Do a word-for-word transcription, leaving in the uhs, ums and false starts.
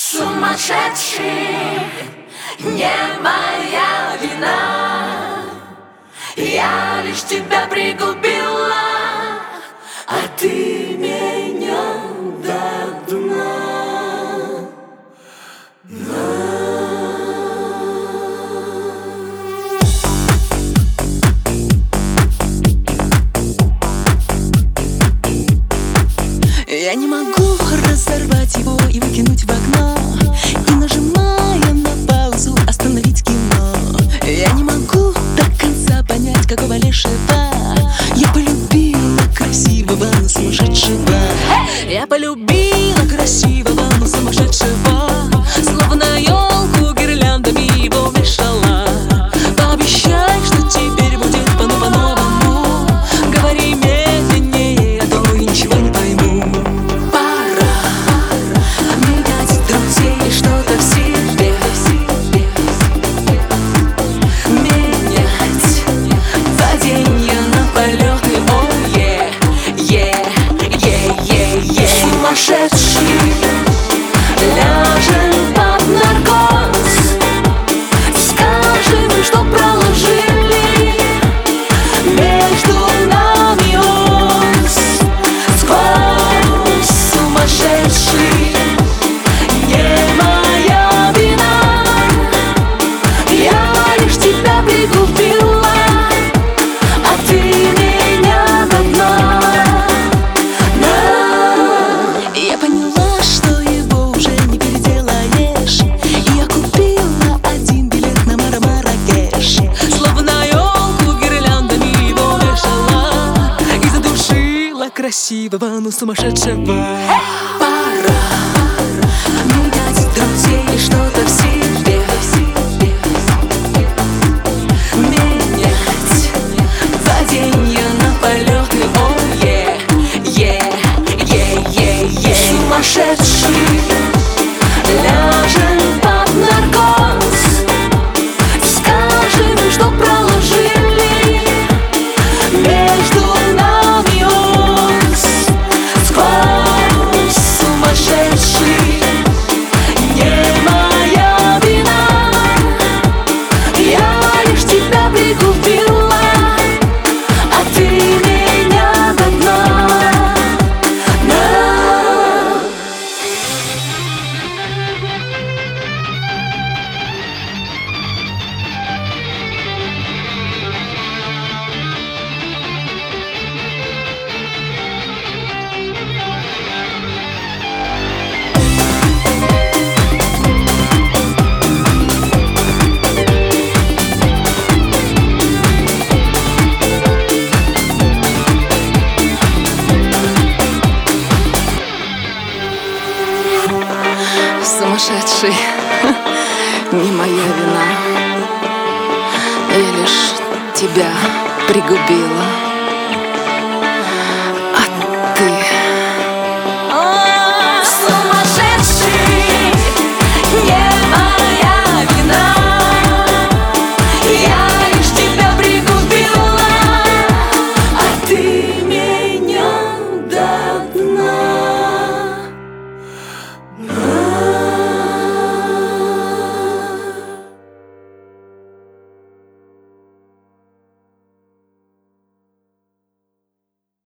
Сумасшедший, не моя вина. Я лишь тебя пригубила, а ты меня до дна. Я не могу разорвать его и выкинуть в окно, и, нажимая на паузу, остановить кино. Я не могу до конца понять, какого лешего я полюбила красивого, но сумасшедшего. Я полюбила красивого, но сумасшедшего. Словно елку гирляндами его вешала. Пообещай, что теперь будет по-новому. Говори медленнее, а то я ничего не пойму. Сумасшедший, ляжем под наркоз, скажем, что проложили между нами ось. Сквозь сумасшедший, не моя вина. Я лишь тебя пригубила, а ты меня до дна. Я поняла, что его уже не переделаешь, и я купила один билет на Маракеш. Словно елку гирляндами его вешала и задушила красивого, но сумасшедшего. Пора менять друзей, что-то в себе менять, паденье на полеты. Ой, е, е, е, е. Сумасшедший, ляжем под наркоз, скажем, что проложили между нами ось. Сквозь сумасшедший, не моя вина. Я лишь тебя пригубила, а ты меня до дна. Сумасшедший, не моя вина. Я лишь тебя пригубила.